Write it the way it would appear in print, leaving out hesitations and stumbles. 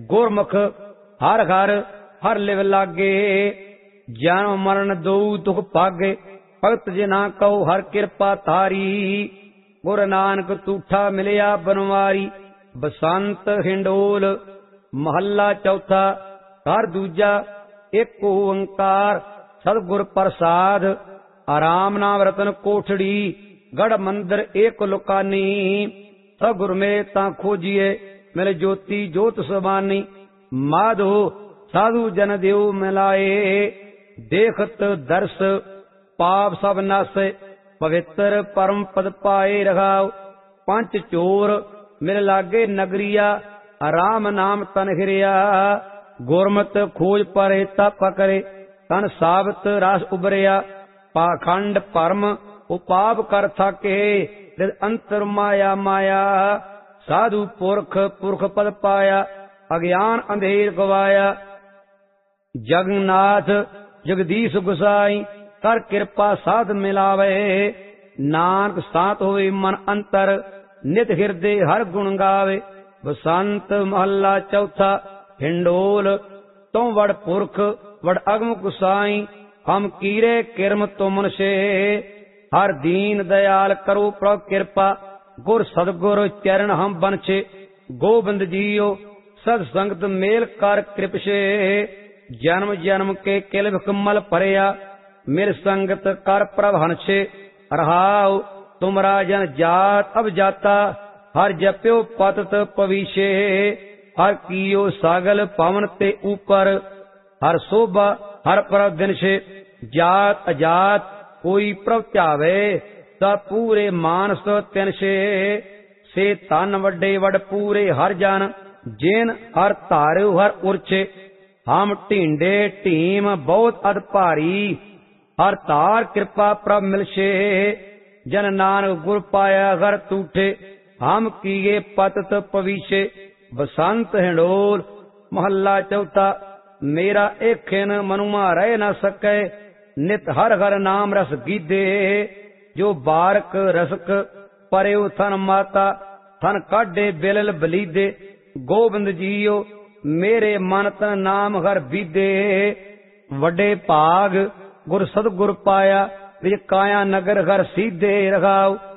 गुरमुख हर हर हर live लागे। जन्म मरण दो दुख भागे भगत जिना कहो हर कृपा तारी। गुरु नानक तूठा मिलिया बनवारी। बसंत हिंडोल महला चौथा। घर दूजा एक ओंकार सतगुर प्रसाद। आराम नाम रतन कोठड़ी गढ़ मंदिर एक लुकानी। सतगुर में ता खोजिए मिल ज्योति जोत समानी। माधो साधु जन देव मिलाए देखत दर्श पाप सब नस। पवित्र परम पद पाए रखाओ। पंच चोर मिल लागे नगरिया आराम नाम तन हिरिया। गुरमत खोज परे तप करे तन साबत रस उबरिया। पाखंड परम उपाप कर थके अंतर माया माया। साधु पुरख पुरख पद पाया अज्ञान अंधेर गवाया। जगन्नाथ जगदीश गुसाई कर कृपा साध मिलावे। नानक सात होवे मन अंतर नित हृदय हर गुण गावे। बसंत महला चौथा। हिंडोल तो वड़ पुरख वड़ अगम गुसाई। हम कीरे किरम तुमन से हर दीन दयाल करो प्रभ कृपा। गुर सदगुर चरण हम बनछे गोबिंद जियो सद संगत मेल कर कृप से। जन्म जन्म के किल विकमल भरिया मेर संगत कर प्रभ हंसे। रहाओ तुम राजन जात अब जाता हर जप्यो पतत पविशे। हर कियो सागल पवन ते ऊपर हर शोभा हर प्रभ दिन से। जात अजात कोई प्रभ ध्यावे ता पूरे मानस तिन से तन वड्डे वड पूरे हर जन जिन हर धारो हर उर्छे। हम ढींडे ढीम बहुत अध भारी हर तार कृपा प्रभ मिलशे। जन नानक गुर पाया घर तूठे हम किए पतत पविशे। बसंत हिंडोल महला चौथा। मेरा एखिन मनुमा रह न सके नित हर हर नाम रस गीदे। जो बारक रसक परयो थन माता थन काढे बिलल बलीदे। गोबिंद जियो मेरे मन तन नाम हर बीदे। वड्डे भाग गुर सतगुर पाया विच काया नगर हर सीधे रखाओ।